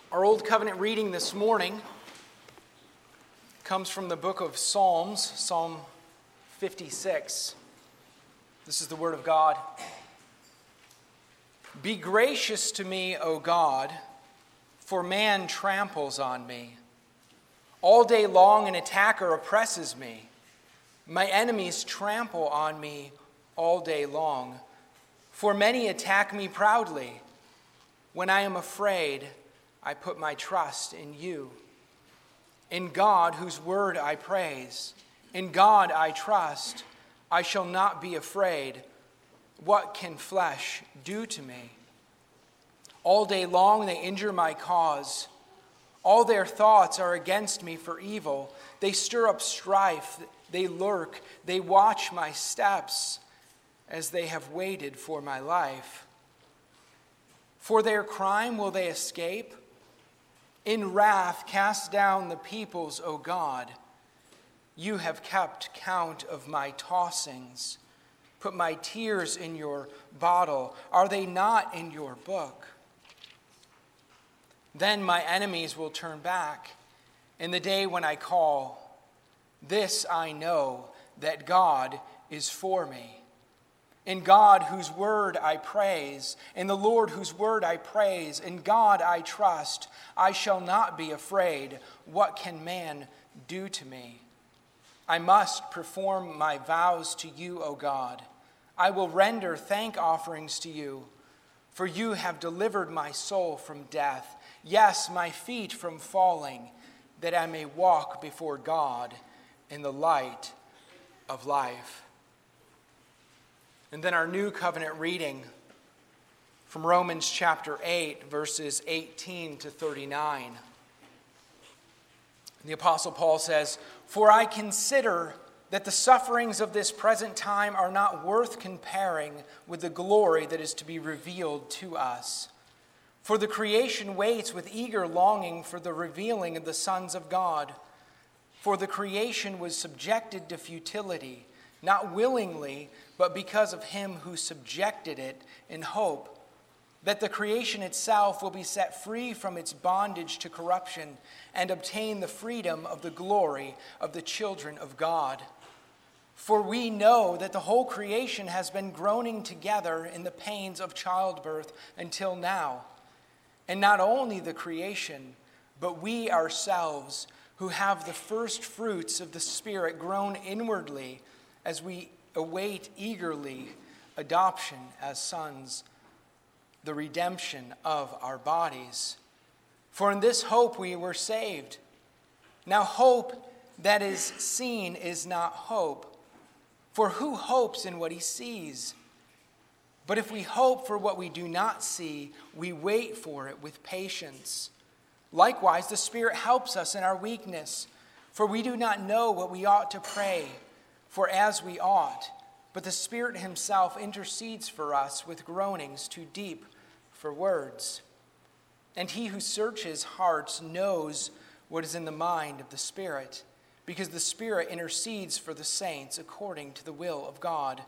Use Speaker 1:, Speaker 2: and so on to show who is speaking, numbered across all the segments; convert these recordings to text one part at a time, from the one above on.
Speaker 1: Our Old Covenant reading this morning comes from the book of Psalms, Psalm 56. This is the word of God. Be gracious to me, O God, for man tramples on me. All day long an attacker oppresses me. My enemies trample on me all day long, for many attack me proudly. When I am afraid, I put my trust in you. In God, whose word I praise, in God I trust. I shall not be afraid. What can flesh do to me? All day long they injure my cause. All their thoughts are against me for evil. They stir up strife. They lurk. They watch my steps as they have waited for my life. For their crime will they escape? In wrath cast down the peoples, O God. You have kept count of my tossings. Put my tears in your bottle. Are they not in your book? Then my enemies will turn back in the day when I call. This I know, that God is for me. In God, whose word I praise, in the Lord, whose word I praise, in God I trust. I shall not be afraid. What can man do to me? I must perform my vows to you, O God. I will render thank offerings to you, for you have delivered my soul from death, yes, my feet from falling, that I may walk before God in the light of life. And then our new covenant reading from Romans chapter 8, verses 18 to 39. The Apostle Paul says, For I consider that the sufferings of this present time are not worth comparing with the glory that is to be revealed to us. For the creation waits with eager longing for the revealing of the sons of God. For the creation was subjected to futility, not willingly, but because of him who subjected it, in hope that the creation itself will be set free from its bondage to corruption and obtain the freedom of the glory of the children of God. For we know that the whole creation has been groaning together in the pains of childbirth until now. And not only the creation, but we ourselves, who have the first fruits of the Spirit, groan inwardly as we await eagerly adoption as sons, the redemption of our bodies. For in this hope we were saved. Now hope that is seen is not hope. For who hopes in what he sees? But if we hope for what we do not see, we wait for it with patience. Likewise, the Spirit helps us in our weakness, for we do not know what we ought to pray for as we ought, but the Spirit himself intercedes for us with groanings too deep for words. And he who searches hearts knows what is in the mind of the Spirit, because the Spirit intercedes for the saints according to the will of God.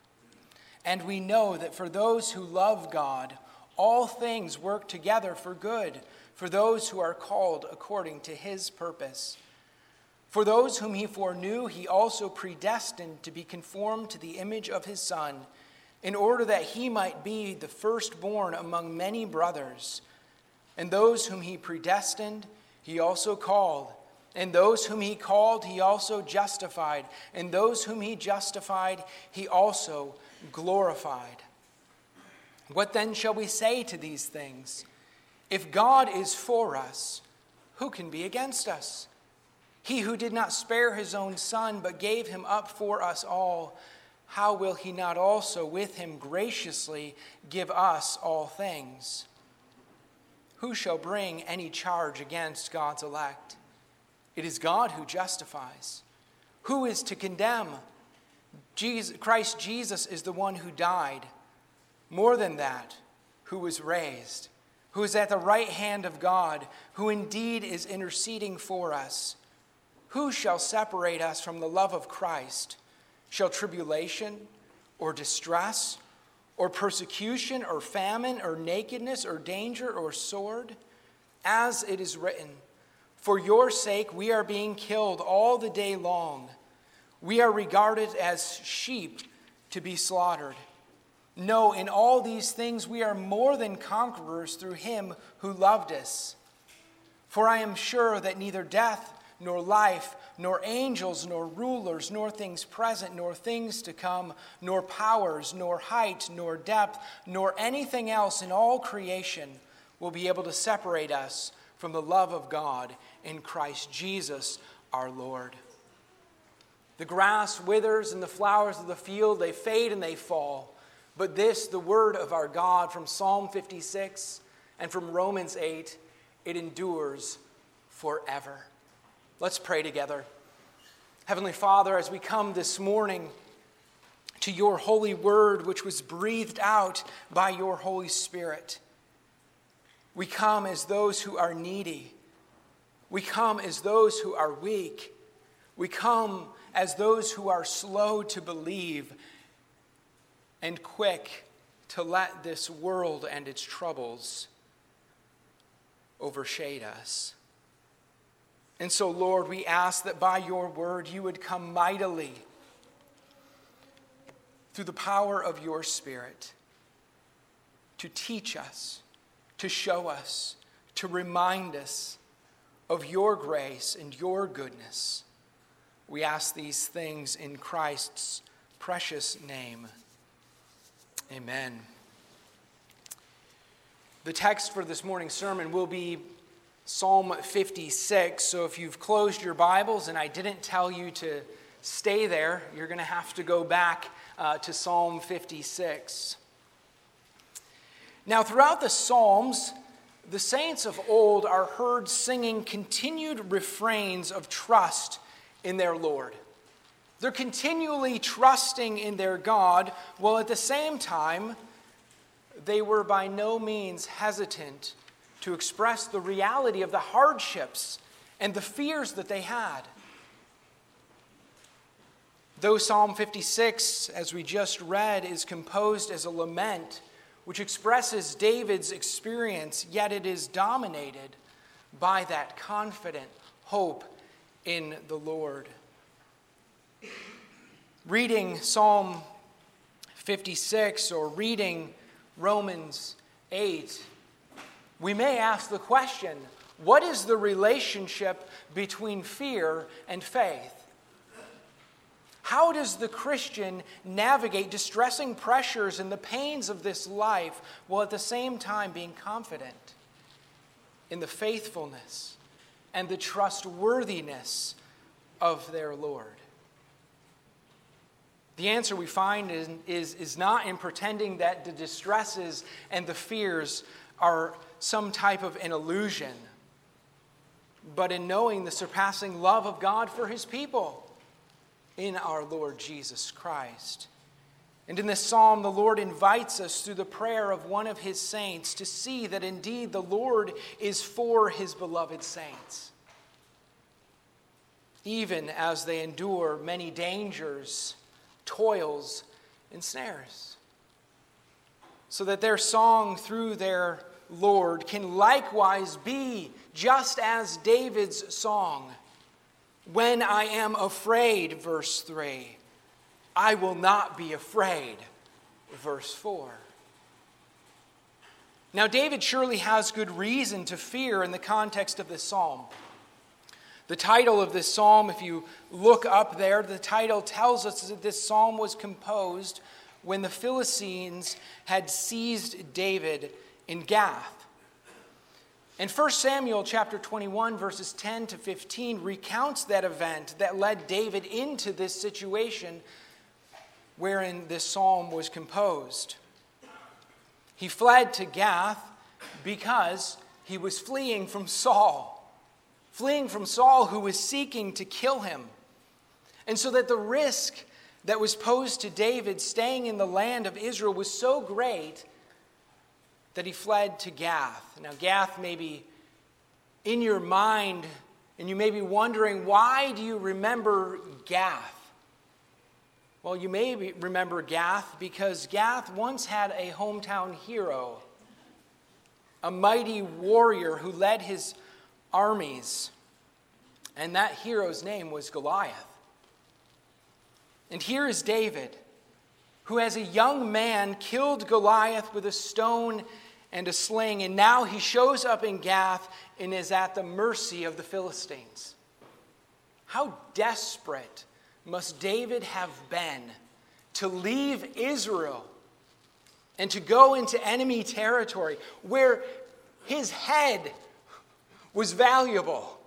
Speaker 1: And we know that for those who love God, all things work together for good, for those who are called according to his purpose. For those whom he foreknew, he also predestined to be conformed to the image of his Son, in order that he might be the firstborn among many brothers. And those whom he predestined, he also called. And those whom he called, he also justified. And those whom he justified, he also glorified. What then shall we say to these things? If God is for us, who can be against us? He who did not spare his own Son, but gave him up for us all, how will he not also with him graciously give us all things? Who shall bring any charge against God's elect? It is God who justifies. Who is to condemn? Christ Jesus is the one who died. More than that, who was raised, who is at the right hand of God, who indeed is interceding for us. Who shall separate us from the love of Christ? Shall tribulation or distress or persecution or famine or nakedness or danger or sword? as it is written, "For your sake we are being killed all the day long. We are regarded as sheep to be slaughtered. No, in all these things we are more than conquerors through him who loved us. For I am sure that neither death, nor life, nor angels, nor rulers, nor things present, nor things to come, nor powers, nor height, nor depth, nor anything else in all creation will be able to separate us from the love of God in Christ Jesus our Lord." The grass withers and the flowers of the field, they fade and they fall. But this, the word of our God from Psalm 56 and from Romans 8, it endures forever. Let's pray together. Heavenly Father, as we come this morning to your holy word, which was breathed out by your Holy Spirit, we come as those who are needy. We come as those who are weak. We come as those who are slow to believe and quick to let this world and its troubles overshade us. And so, Lord, we ask that by your word you would come mightily through the power of your Spirit to teach us, to show us, to remind us of your grace and your goodness. We ask these things in Christ's precious name. Amen. The text for this morning's sermon will be Psalm 56. So if you've closed your Bibles and I didn't tell you to stay there, you're going to have to go back to Psalm 56. Now, throughout the Psalms, the saints of old are heard singing continued refrains of trust in their Lord. They're continually trusting in their God, while at the same time, they were by no means hesitant to express the reality of the hardships and the fears that they had. Though Psalm 56, as we just read, is composed as a lament, which expresses David's experience, yet it is dominated by that confident hope in the Lord. Reading Psalm 56 or reading Romans 8, we may ask the question, what is the relationship between fear and faith? How does the Christian navigate distressing pressures and the pains of this life while at the same time being confident in the faithfulness and the trustworthiness of their Lord? The answer we find is not in pretending that the distresses and the fears are some type of an illusion, but in knowing the surpassing love of God for his people in our Lord Jesus Christ. And in this psalm, the Lord invites us through the prayer of one of his saints to see that indeed the Lord is for his beloved saints, even as they endure many dangers, toils, and snares, so that their song through their Lord can likewise be just as David's song. When I am afraid, verse 3, I will not be afraid, verse 4. Now, David surely has good reason to fear in the context of this psalm. The title of this psalm, if you look up there, the title tells us that this psalm was composed when the Philistines had seized David in Gath. And 1 Samuel chapter 21, verses 10 to 15 recounts that event that led David into this situation wherein this psalm was composed. He fled to Gath because he was fleeing from Saul who was seeking to kill him. And so that the risk that was posed to David staying in the land of Israel was so great that he fled to Gath. Now, Gath may be in your mind, and you may be wondering, why do you remember Gath? Well, you may remember Gath because Gath once had a hometown hero, a mighty warrior who led his armies. And that hero's name was Goliath. And here is David, who as a young man killed Goliath with a stone and a sling, and now he shows up in Gath and is at the mercy of the Philistines. How desperate must David have been to leave Israel and to go into enemy territory where his head was valuable.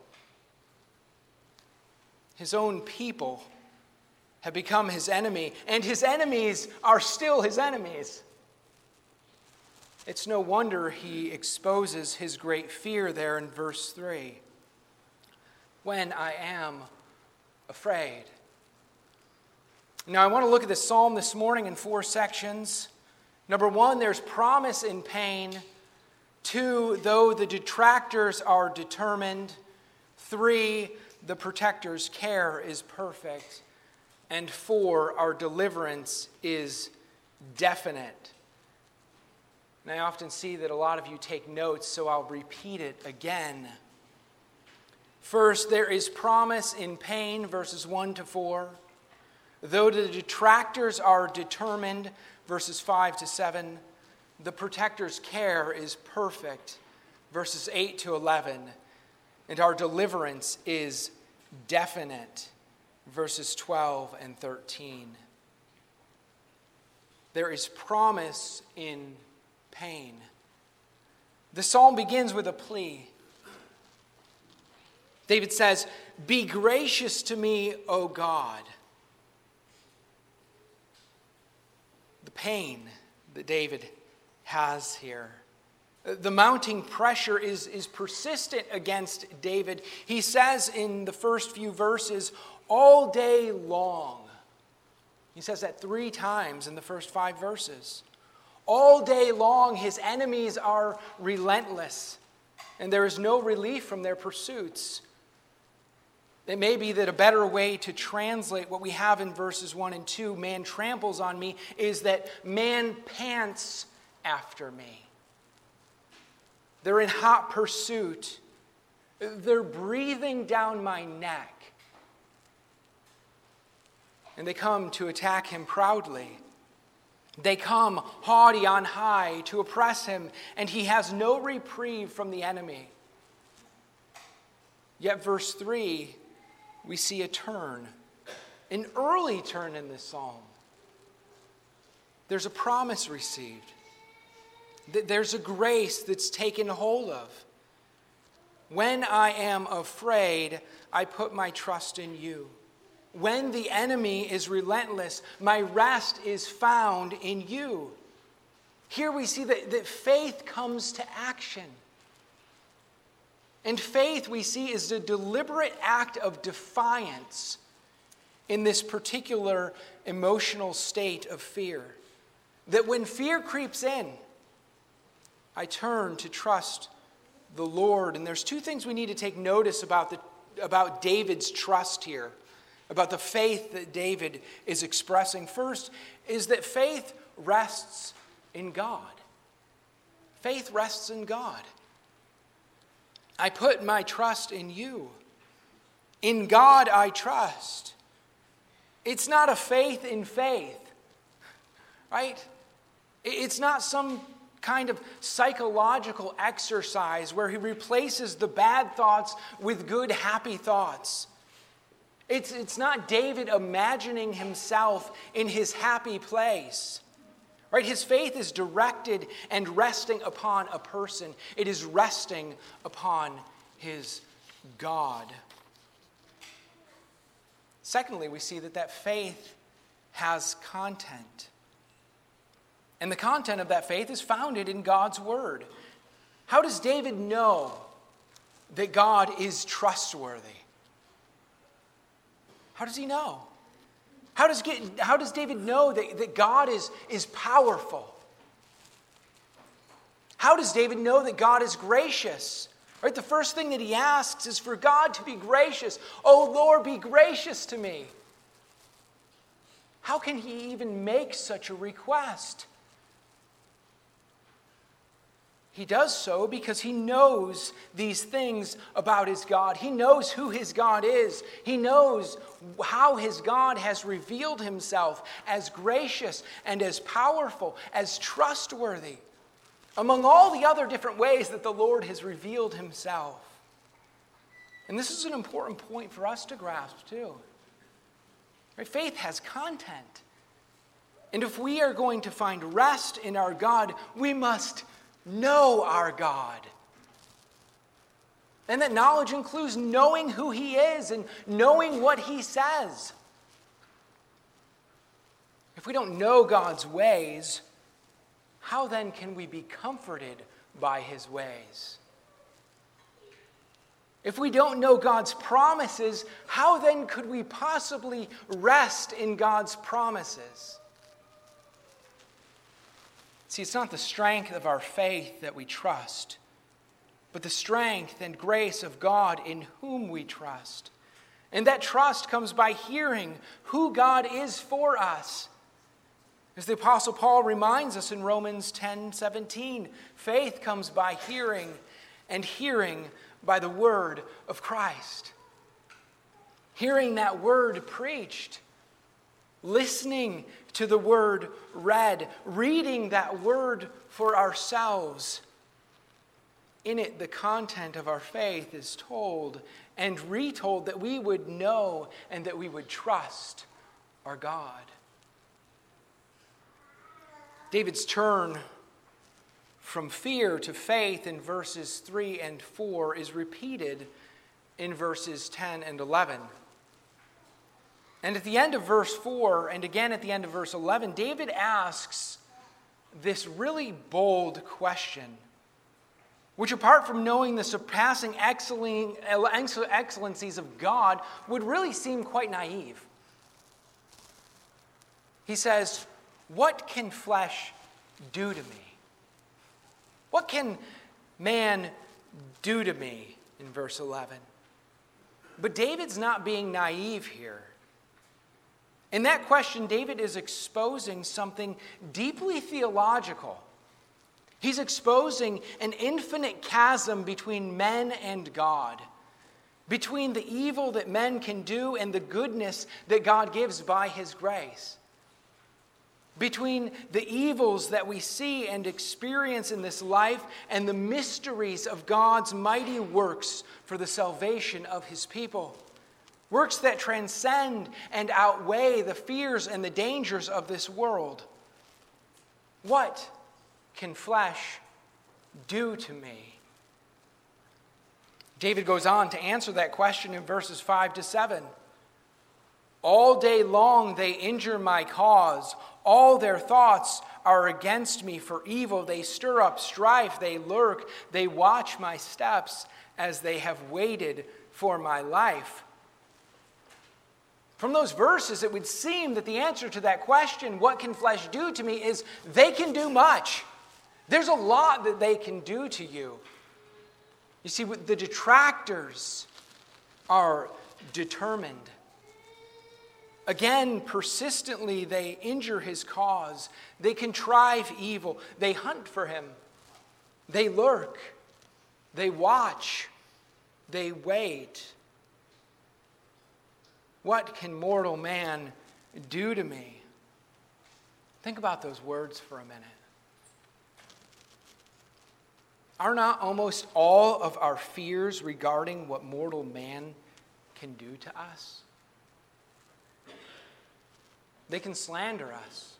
Speaker 1: His own people have become his enemy, and his enemies are still his enemies. It's no wonder he exposes his great fear there in verse 3. When I am afraid. Now, I want to look at this psalm this morning in 4 sections. Number 1, there's promise in pain. 2, though the detractors are determined. 3, the protector's care is perfect. And 4, our deliverance is definite. And I often see that a lot of you take notes, so I'll repeat it again. First, there is promise in pain, verses 1 to 4. Though the detractors are determined, verses 5 to 7. The protector's care is perfect, verses 8 to 11. And our deliverance is definite, verses 12 and 13. There is promise in pain. The psalm begins with a plea. David says, "Be gracious to me, O God." The pain that David has here. The mounting pressure is persistent against David. He says in the first few verses, all day long. He says that 3 times in the first 5 verses. All day long, his enemies are relentless, and there is no relief from their pursuits. It may be that a better way to translate what we have in verses 1 and 2, man tramples on me, is that man pants after me. They're in hot pursuit. They're breathing down my neck. And they come to attack him proudly. They come haughty on high to oppress him, and he has no reprieve from the enemy. Yet verse 3, we see a turn, an early turn in this psalm. There's a promise received. There's a grace that's taken hold of. When I am afraid, I put my trust in you. When the enemy is relentless, my rest is found in you. Here we see that faith comes to action. And faith, we see, is a deliberate act of defiance in this particular emotional state of fear. That when fear creeps in, I turn to trust the Lord. And there's 2 things we need to take notice about David's trust here, about the faith that David is expressing. First is that faith rests in God. Faith rests in God. I put my trust in you. In God I trust. It's not a faith in faith, right? It's not some kind of psychological exercise where he replaces the bad thoughts with good, happy thoughts. It's not David imagining himself in his happy place. Right? His faith is directed and resting upon a person. It is resting upon his God. Secondly, we see that faith has content. And the content of that faith is founded in God's word. How does David know that God is trustworthy? How does he know? How does David know that God is powerful? How does David know that God is gracious? Right? The first thing that he asks is for God to be gracious. Oh Lord, be gracious to me. How can he even make such a request? He does so because he knows these things about his God. He knows who his God is. He knows how his God has revealed himself as gracious and as powerful, as trustworthy, among all the other different ways that the Lord has revealed himself. And this is an important point for us to grasp too. Right? Faith has content. And if we are going to find rest in our God, we must know our God. And that knowledge includes knowing who he is and knowing what he says. If we don't know God's ways, how then can we be comforted by his ways? If we don't know God's promises, how then could we possibly rest in God's promises? See, it's not the strength of our faith that we trust, but the strength and grace of God in whom we trust. And that trust comes by hearing who God is for us. As the Apostle Paul reminds us in Romans 10:17, faith comes by hearing, and hearing by the word of Christ. Hearing that word preached, listening to the word read, reading that word for ourselves. In it, the content of our faith is told and retold that we would know and that we would trust our God. David's turn from fear to faith in verses 3 and 4 is repeated in verses 10 and 11. And at the end of verse 4, and again at the end of verse 11, David asks this really bold question, which apart from knowing the surpassing excellencies of God, would really seem quite naive. He says, "What can flesh do to me? What can man do to me?" in verse 11. But David's not being naive here. In that question, David is exposing something deeply theological. He's exposing an infinite chasm between men and God, between the evil that men can do and the goodness that God gives by his grace, between the evils that we see and experience in this life and the mysteries of God's mighty works for the salvation of his people. Works that transcend and outweigh the fears and the dangers of this world. What can flesh do to me? David goes on to answer that question in verses 5 to 7. All day long they injure my cause. All their thoughts are against me for evil. They stir up strife. They lurk. They watch my steps as they have waited for my life. From those verses, it would seem that the answer to that question, what can flesh do to me, is they can do much. There's a lot that they can do to you. You see, the detractors are determined. Again, persistently, they injure his cause. They contrive evil. They hunt for him. They lurk. They watch. They wait. What can mortal man do to me? Think about those words for a minute. Are not almost all of our fears regarding what mortal man can do to us? They can slander us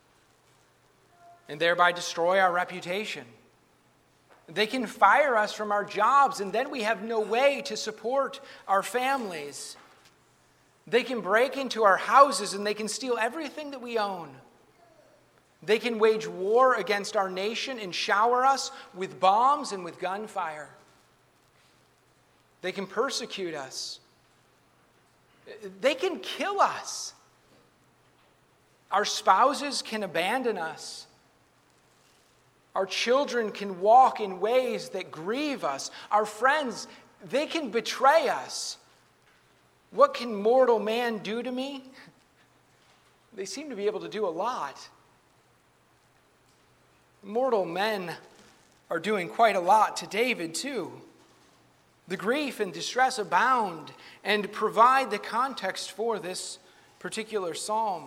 Speaker 1: and thereby destroy our reputation. They can fire us from our jobs and then we have no way to support our families. They can break into our houses and they can steal everything that we own. They can wage war against our nation and shower us with bombs and with gunfire. They can persecute us. They can kill us. Our spouses can abandon us. Our children can walk in ways that grieve us. Our friends, they can betray us. What can mortal man do to me? They seem to be able to do a lot. Mortal men are doing quite a lot to David too. The grief and distress abound and provide the context for this particular psalm.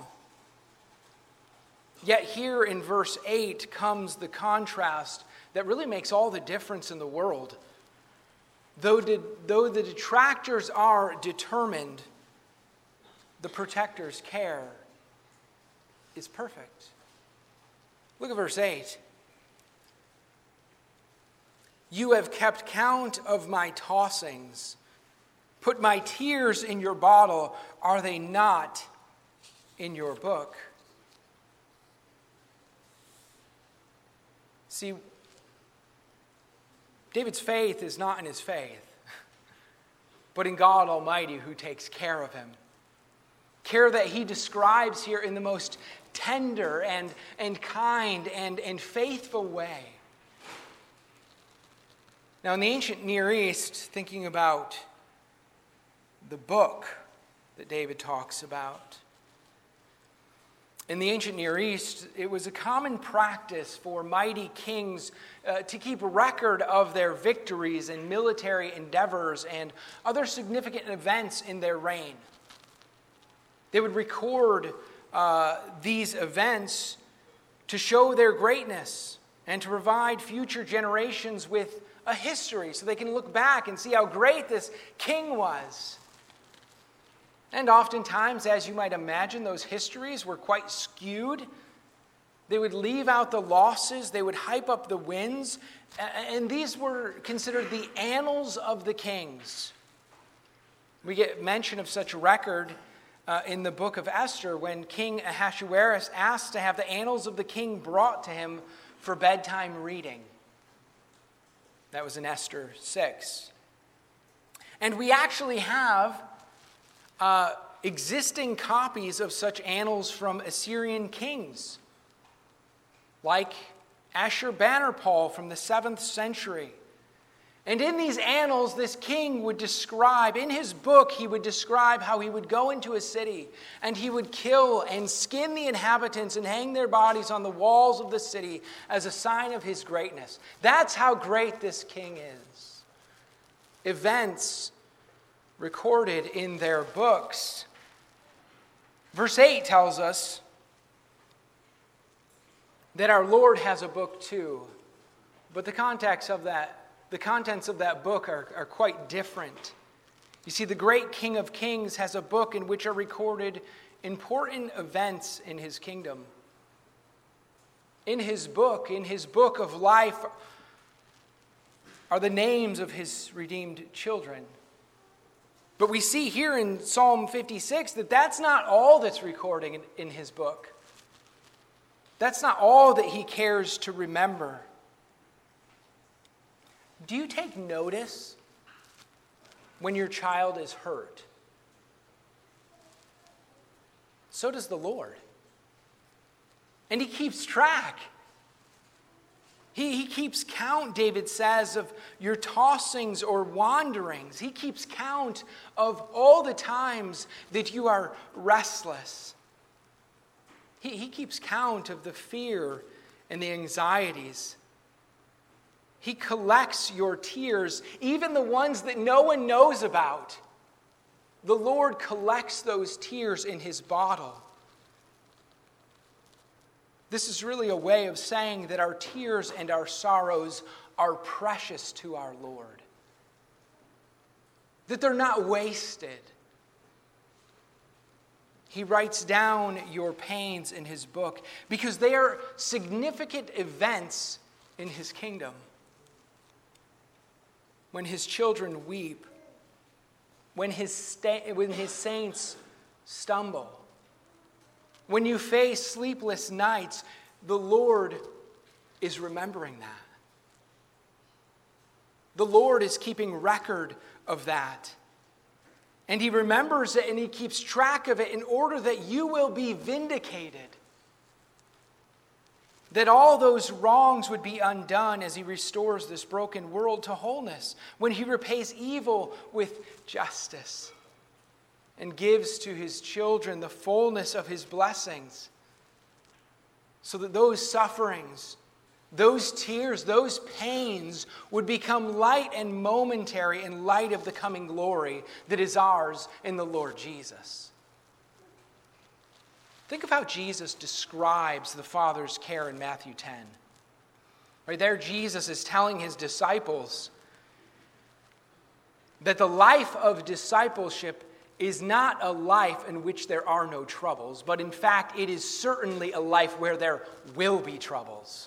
Speaker 1: Yet here in verse 8 comes the contrast that really makes all the difference in the world. Though the detractors are determined, the protector's care is perfect. Look at verse 8. You have kept count of my tossings. Put my tears in your bottle. Are they not in your book? See, David's faith is not in his faith, but in God Almighty who takes care of him. Care that he describes here in the most tender and kind and faithful way. Now, in the ancient Near East, thinking about the book that David talks about, in the ancient Near East, it was a common practice for mighty kings to keep record of their victories and military endeavors and other significant events in their reign. They would record these events to show their greatness and to provide future generations with a history so they can look back and see how great this king was. And oftentimes, as you might imagine, those histories were quite skewed. They would leave out the losses, they would hype up the wins, and these were considered the annals of the kings. We get mention of such record in the book of Esther when King Ahasuerus asked to have the annals of the king brought to him for bedtime reading. That was in Esther 6. And we actually have existing copies of such annals from Assyrian kings, like Ashurbanipal from the 7th century. And in these annals, this king would describe, in his book, he would describe how he would go into a city and he would kill and skin the inhabitants and hang their bodies on the walls of the city as a sign of his greatness. That's how great this king is. Events recorded in their books. Verse 8 tells us that our Lord has a book too, but the contents of that book are quite different. You see, the great King of Kings has a book in which are recorded important events in his kingdom. In his book of life, are the names of his redeemed children. But we see here in Psalm 56 that that's not all that's recorded in his book. That's not all that he cares to remember. Do you take notice when your child is hurt? So does the Lord. And he keeps track. He keeps count, David says, of your tossings or wanderings. He keeps count of all the times that you are restless. He keeps count of the fear and the anxieties. He collects your tears, even the ones that no one knows about. The Lord collects those tears in his bottle. This is really a way of saying that our tears and our sorrows are precious to our Lord. That they're not wasted. He writes down your pains in his book because they are significant events in his kingdom. When his children weep, when his saints stumble, when you face sleepless nights, the Lord is remembering that. The Lord is keeping record of that. And he remembers it and he keeps track of it in order that you will be vindicated. That all those wrongs would be undone as he restores this broken world to wholeness, when he repays evil with justice and gives to his children the fullness of his blessings, so that those sufferings those tears, those pains would become light and momentary in light of the coming glory that is ours in the Lord Jesus. Think of how Jesus describes the Father's care in Matthew 10. Right there, Jesus is telling his disciples that the life of discipleship is not a life in which there are no troubles, but in fact, it is certainly a life where there will be troubles.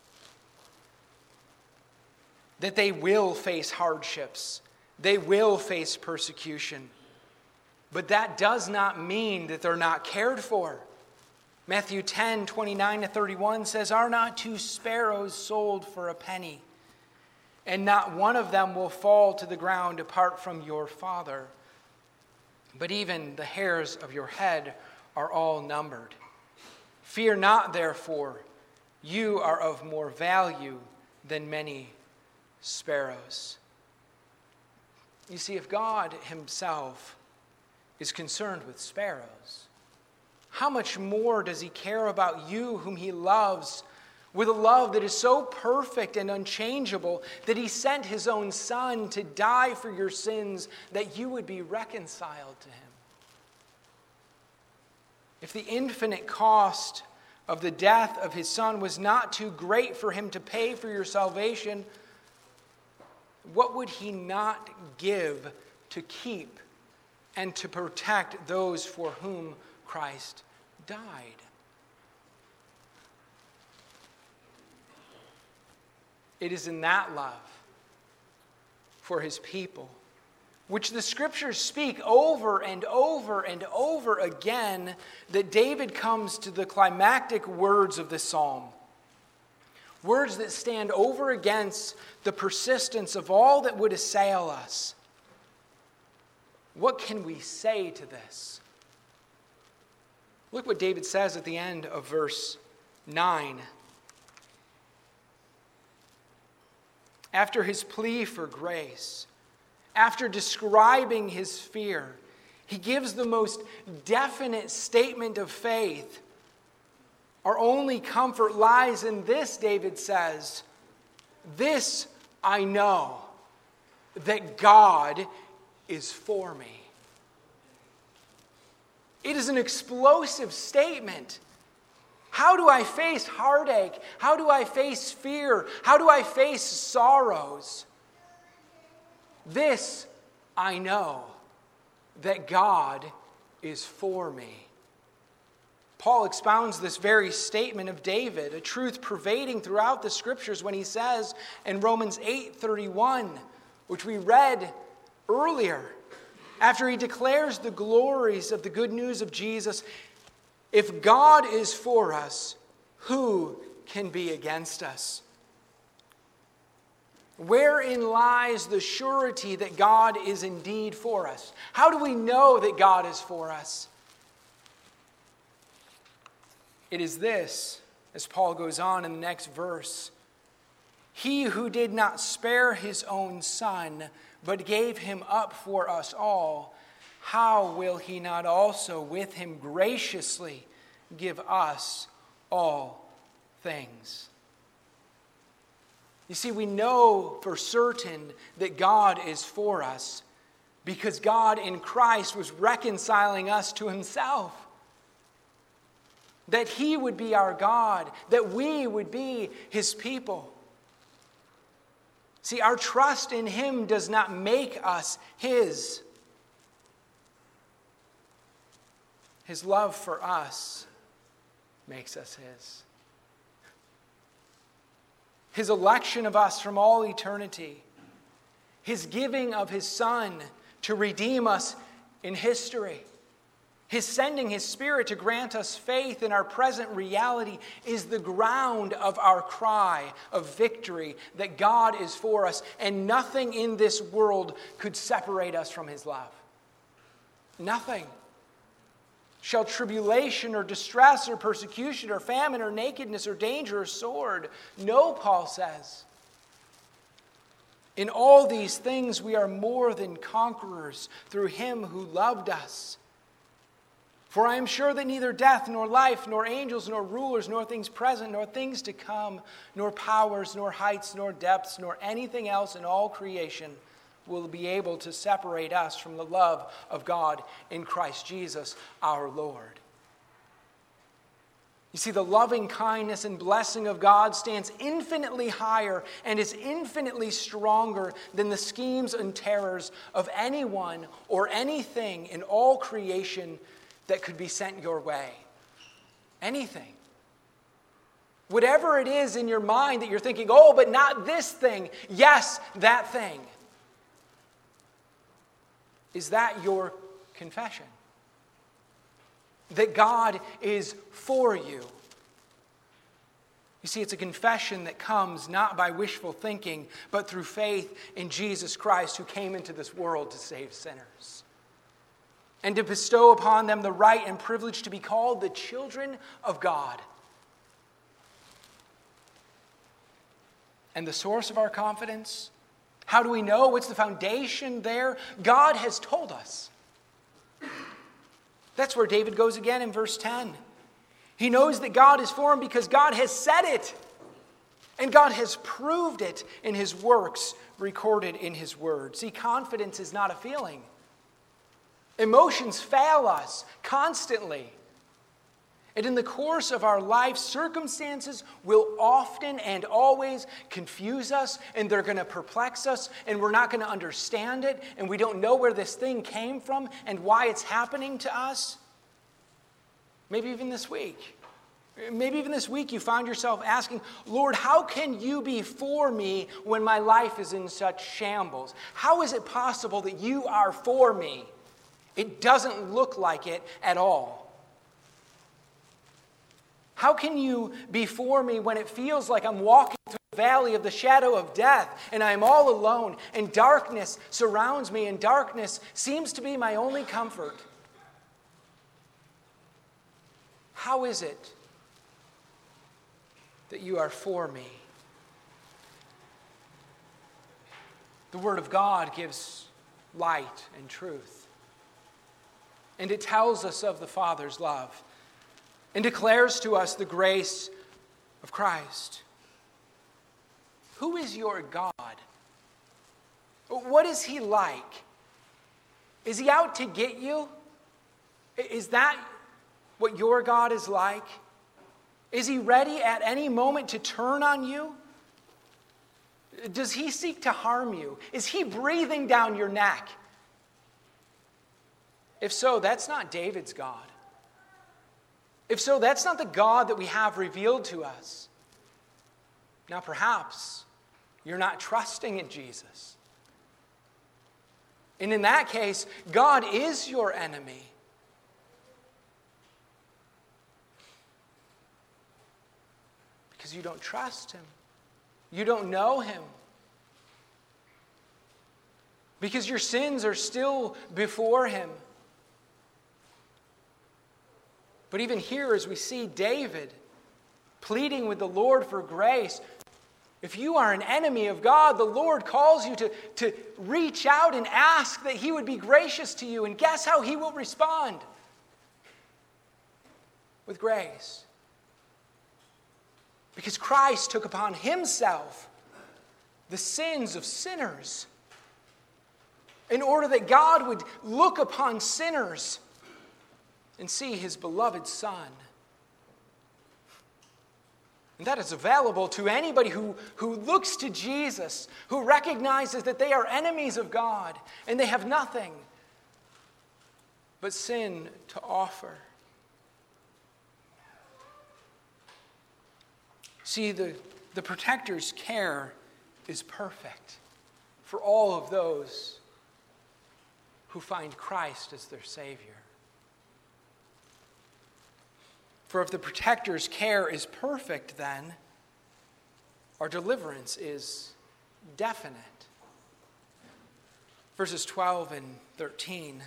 Speaker 1: That they will face hardships, they will face persecution. But that does not mean that they're not cared for. Matthew 10, 29-31 says, "Are not 2 sparrows sold for a penny? And not one of them will fall to the ground apart from your Father. But even the hairs of your head are all numbered. Fear not, therefore, you are of more value than many sparrows." You see, if God himself is concerned with sparrows, how much more does he care about you whom he loves with a love that is so perfect and unchangeable that he sent his own Son to die for your sins that you would be reconciled to him? If the infinite cost of the death of his Son was not too great for him to pay for your salvation, what would he not give to keep and to protect those for whom Christ died? It is in that love for his people, which the Scriptures speak over and over and over again, that David comes to the climactic words of this psalm. Words that stand over against the persistence of all that would assail us. What can we say to this? Look what David says at the end of verse 9. After his plea for grace, after describing his fear, he gives the most definite statement of faith. Our only comfort lies in this, David says. This I know, that God is for me. It is an explosive statement. How do I face heartache? How do I face fear? How do I face sorrows? This I know, that God is for me. Paul expounds this very statement of David, a truth pervading throughout the Scriptures, when he says in Romans 8:31, which we read earlier, after he declares the glories of the good news of Jesus, if God is for us, who can be against us? Wherein lies the surety that God is indeed for us? How do we know that God is for us? It is this, as Paul goes on in the next verse. He who did not spare his own Son, but gave him up for us all, how will he not also with him graciously give us all things? You see, we know for certain that God is for us because God in Christ was reconciling us to himself. That he would be our God, that we would be his people. See, our trust in him does not make us his. His love for us makes us his. His election of us from all eternity. His giving of his Son to redeem us in history. His sending his Spirit to grant us faith in our present reality is the ground of our cry of victory that God is for us, and nothing in this world could separate us from his love. Nothing. Shall tribulation or distress or persecution or famine or nakedness or danger or sword? No, Paul says. In all these things we are more than conquerors through him who loved us. For I am sure that neither death, nor life, nor angels, nor rulers, nor things present, nor things to come, nor powers, nor heights, nor depths, nor anything else in all creation will be able to separate us from the love of God in Christ Jesus our Lord. You see, the loving kindness and blessing of God stands infinitely higher and is infinitely stronger than the schemes and terrors of anyone or anything in all creation that could be sent your way. Anything. Whatever it is in your mind that you're thinking, oh, but not this thing. Yes, that thing. Is that your confession? That God is for you. You see, it's a confession that comes not by wishful thinking, but through faith in Jesus Christ, who came into this world to save sinners, and to bestow upon them the right and privilege to be called the children of God. And the source of our confidence? How do we know? What's the foundation there? God has told us. That's where David goes again in verse 10. He knows that God is for him because God has said it. And God has proved it in his works recorded in his word. See, confidence is not a feeling. Emotions fail us constantly. And in the course of our life, circumstances will often and always confuse us, and they're going to perplex us, and we're not going to understand it, and we don't know where this thing came from and why it's happening to us. Maybe even this week. Maybe even this week you found yourself asking, Lord, how can you be for me when my life is in such shambles? How is it possible that you are for me? It doesn't look like it at all. How can you be for me when it feels like I'm walking through the valley of the shadow of death and I'm all alone and darkness surrounds me and darkness seems to be my only comfort? How is it that you are for me? The Word of God gives light and truth. And it tells us of the Father's love and declares to us the grace of Christ. Who is your God? What is he like? Is he out to get you? Is that what your God is like? Is he ready at any moment to turn on you? Does he seek to harm you? Is he breathing down your neck? If so, that's not David's God. If so, that's not the God that we have revealed to us. Now, perhaps you're not trusting in Jesus. And in that case, God is your enemy. Because you don't trust him. You don't know him. Because your sins are still before him. But even here, as we see David pleading with the Lord for grace, if you are an enemy of God, the Lord calls you to reach out and ask that he would be gracious to you. And guess how he will respond? With grace. Because Christ took upon himself the sins of sinners in order that God would look upon sinners and see his beloved Son. And that is available to anybody who looks to Jesus, who recognizes that they are enemies of God and they have nothing but sin to offer. See, the protector's care is perfect for all of those who find Christ as their Savior. For if the protector's care is perfect, then our deliverance is definite. Verses 12 and 13,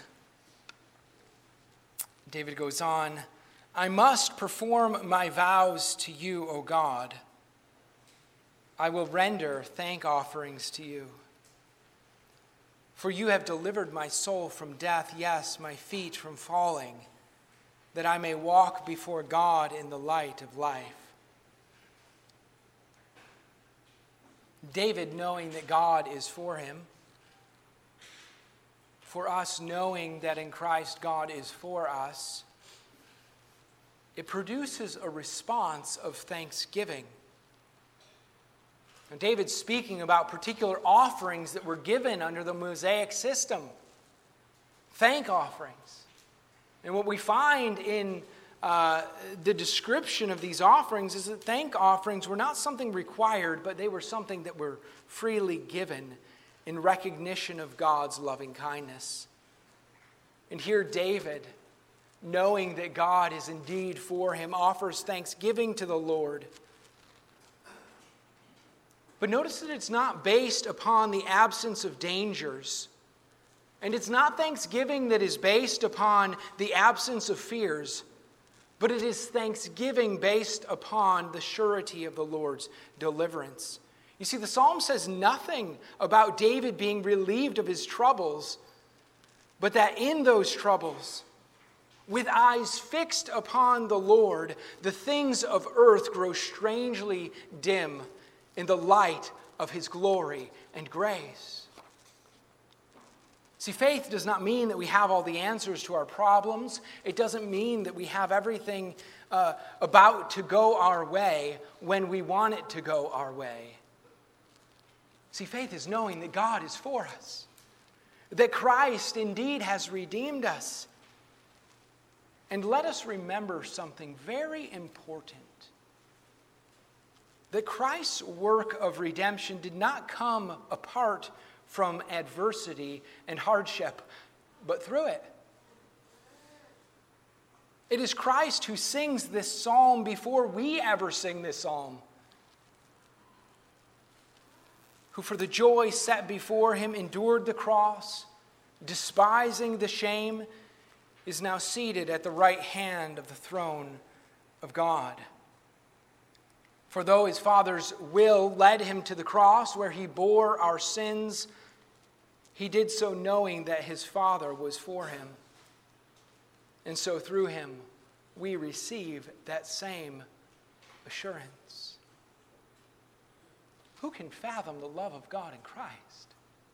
Speaker 1: David goes on, I must perform my vows to you, O God. I will render thank offerings to you. For you have delivered my soul from death, yes, my feet from falling. that I may walk before God in the light of life. David, knowing that God is for him, for us knowing that in Christ God is for us, it produces a response of thanksgiving. And David's speaking about particular offerings that were given under the Mosaic system, thank offerings. And what we find in the description of these offerings is that thank offerings were not something required, but they were something that were freely given in recognition of God's loving kindness. And here David, knowing that God is indeed for him, offers thanksgiving to the Lord. But notice that it's not based upon the absence of dangers. And it's not thanksgiving that is based upon the absence of fears, but it is thanksgiving based upon the surety of the Lord's deliverance. You see, the psalm says nothing about David being relieved of his troubles, but that in those troubles, with eyes fixed upon the Lord, the things of earth grow strangely dim in the light of his glory and grace. See, faith does not mean that we have all the answers to our problems. It doesn't mean that we have everything about to go our way when we want it to go our way. See, faith is knowing that God is for us, that Christ indeed has redeemed us. And let us remember something very important. That Christ's work of redemption did not come apart from adversity and hardship, but through it. It is Christ who sings this psalm before we ever sing this psalm, who for the joy set before him endured the cross, despising the shame, is now seated at the right hand of the throne of God. For though his Father's will led him to the cross where he bore our sins, he did so knowing that his Father was for him. And so through him, we receive that same assurance. Who can fathom the love of God in Christ?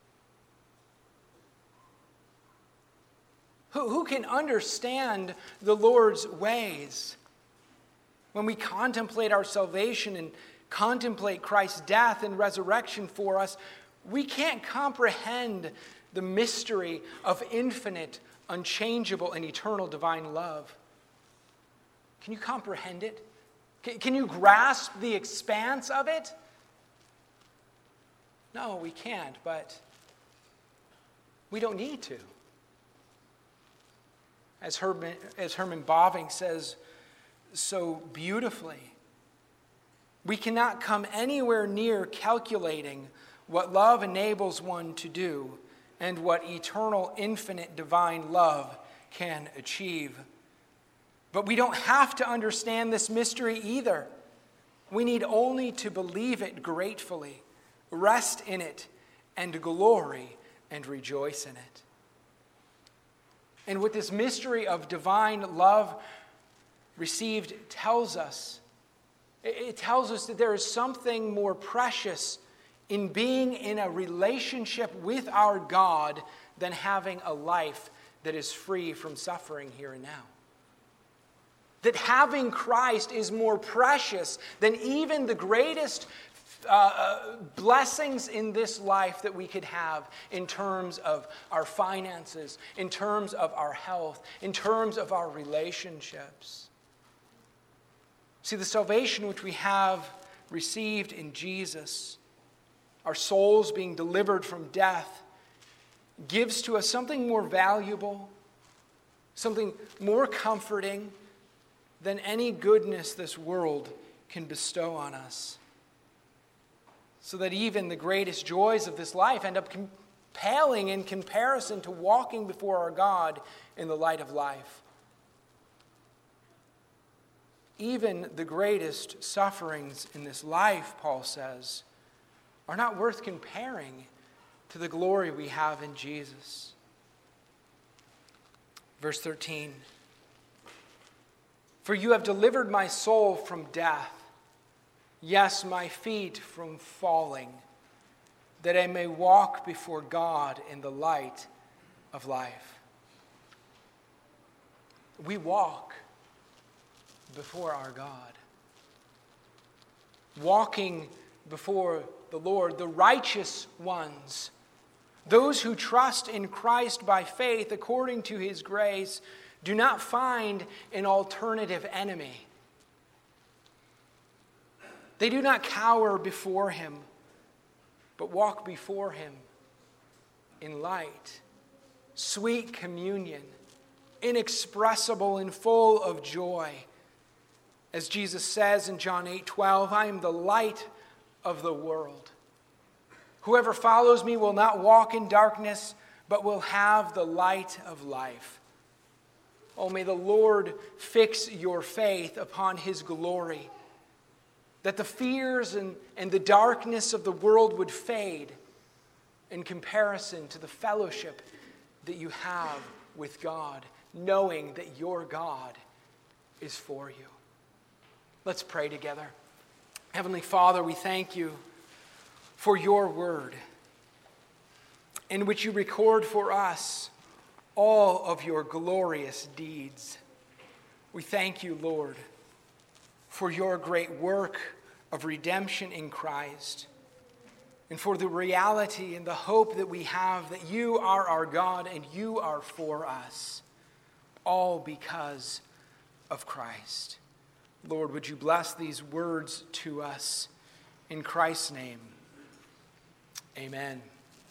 Speaker 1: Who can understand the Lord's ways? When we contemplate our salvation and contemplate Christ's death and resurrection for us, we can't comprehend the mystery of infinite, unchangeable, and eternal divine love. Can you comprehend it? Can you grasp the expanse of it? No, we can't, but we don't need to. As Herman Bavinck says so beautifully, we cannot come anywhere near calculating what love enables one to do and what eternal, infinite, divine love can achieve. But we don't have to understand this mystery either. We need only to believe it gratefully, rest in it, and glory and rejoice in it. And what this mystery of divine love received tells us, it tells us that there is something more precious in being in a relationship with our God than having a life that is free from suffering here and now. That having Christ is more precious than even the greatest blessings in this life that we could have in terms of our finances, in terms of our health, in terms of our relationships. See, the salvation which we have received in Jesus, our souls being delivered from death, gives to us something more valuable, something more comforting than any goodness this world can bestow on us. So that even the greatest joys of this life end up paling in comparison to walking before our God in the light of life. Even the greatest sufferings in this life, Paul says, are not worth comparing to the glory we have in Jesus. Verse 13. For you have delivered my soul from death, yes, my feet from falling, that I may walk before God in the light of life. We walk before our God. Walking before the Lord, the righteous ones, those who trust in Christ by faith according to his grace, do not find an alternative enemy. They do not cower before him, but walk before him in light, sweet communion, inexpressible and full of joy. As Jesus says in John 8:12, I am the light of the world. Whoever follows me will not walk in darkness, but will have the light of life. Oh, may the Lord fix your faith upon his glory, that the fears and the darkness of the world would fade in comparison to the fellowship that you have with God, knowing that your God is for you. Let's pray together. Heavenly Father, we thank you for your word, in which you record for us all of your glorious deeds. We thank you, Lord, for your great work of redemption in Christ, and for the reality and the hope that we have that you are our God and you are for us, all because of Christ. Lord, would you bless these words to us in Christ's name? Amen.